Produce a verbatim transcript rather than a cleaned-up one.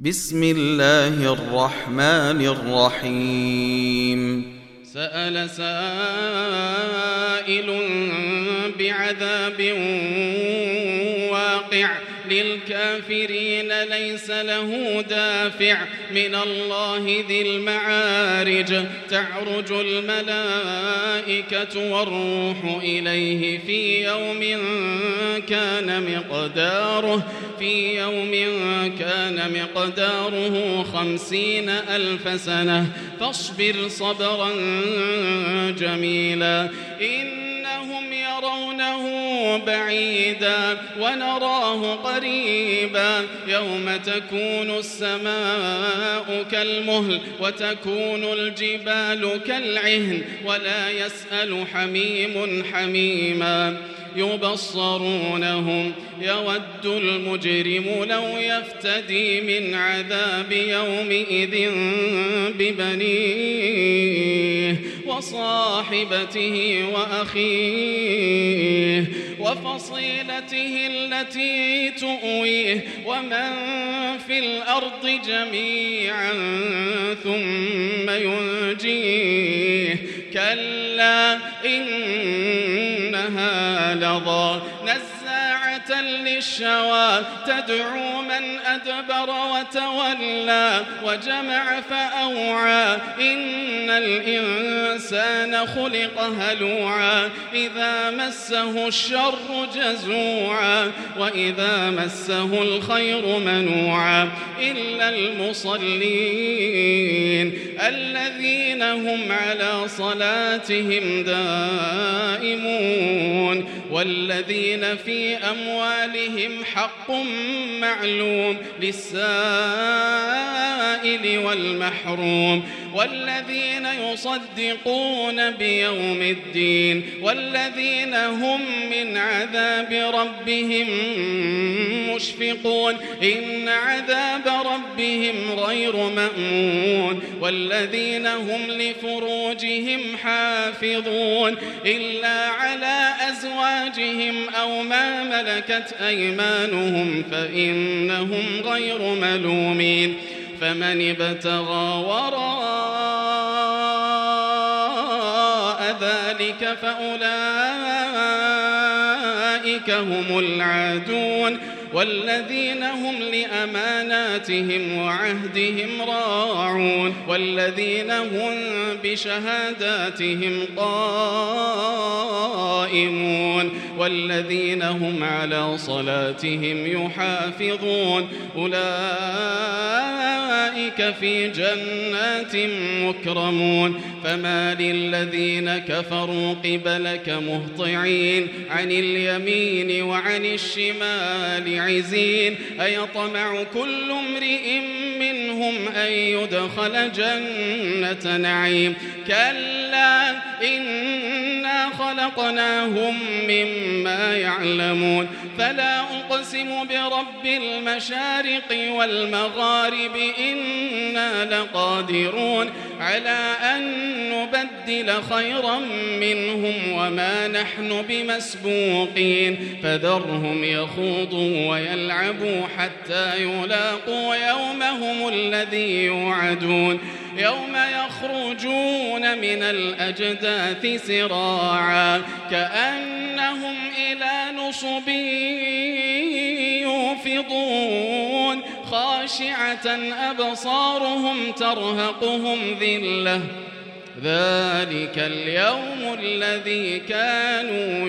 بسم الله الرحمن الرحيم سأل سائل بعذاب واقع للكافرين ليس له دافع من الله ذي المعارج تعرج الملائكة والروح إليه في يوم كان مقداره في يوم كان مقداره خمسين ألف سنة فاصبر صبرا جميلا إنهم يرونه بعيدا ونراه قريبا يوم تكون السماء كالمهل وتكون الجبال كالعهن ولا يسأل حميم حميما يبصرونهم يود المجرم لو يفتدي من عذاب يومئذ ببنيه وصاحبته وأخيه وفصيلته التي تؤويه ومن في الأرض جميعا ثم ينجيه كلا إنها لظى نزاعة للشوى تدعو من أدبر وتولى وجمع فأوعى إن الإنسان خلق هلوعا إذا مسه الشر جزوعا وإذا مسه الخير منوعا إلا المصلين الذين هم على صلاتهم دائمون والذين في أموالهم حق معلوم للسائل والمحروم والذين يصدقون بيوم الدين والذين هم من عذاب ربهم مشفقون إن عذاب ربهم غير مأمون والذين هم لفروجهم حافظون إلا على أزواجهم أو ما ملكت أيمانهم فإنهم غير ملومين فمن ابتغى وراء ذلك فأولئك هم العادون والذين هم لأماناتهم وعهدهم راعون والذين هم بشهاداتهم قائمون والذين هم على صلاتهم يحافظون أولئك في جنات مكرمون فما للذين كفروا قبلك مهطعين عن اليمين وعن الشمال عزين أيطمع كل امرئ منهم أن يدخل جنة نعيم كلا إنا خلقناهم مما يعلمون فلا أقسم برب المشارق والمغارب إنا لقادرون على أن نبدل خيرا منهم وما نحن بمسبوقين فذرهم يخوضوا ويلعبوا حتى يلاقوا يومهم الذي يوعدون يوم يخرجون من الأجداث سراعا كأنهم إلى نصب يوفضون خاشعة أبصارهم ترهقهم ذلة ذلك اليوم الذي كانوا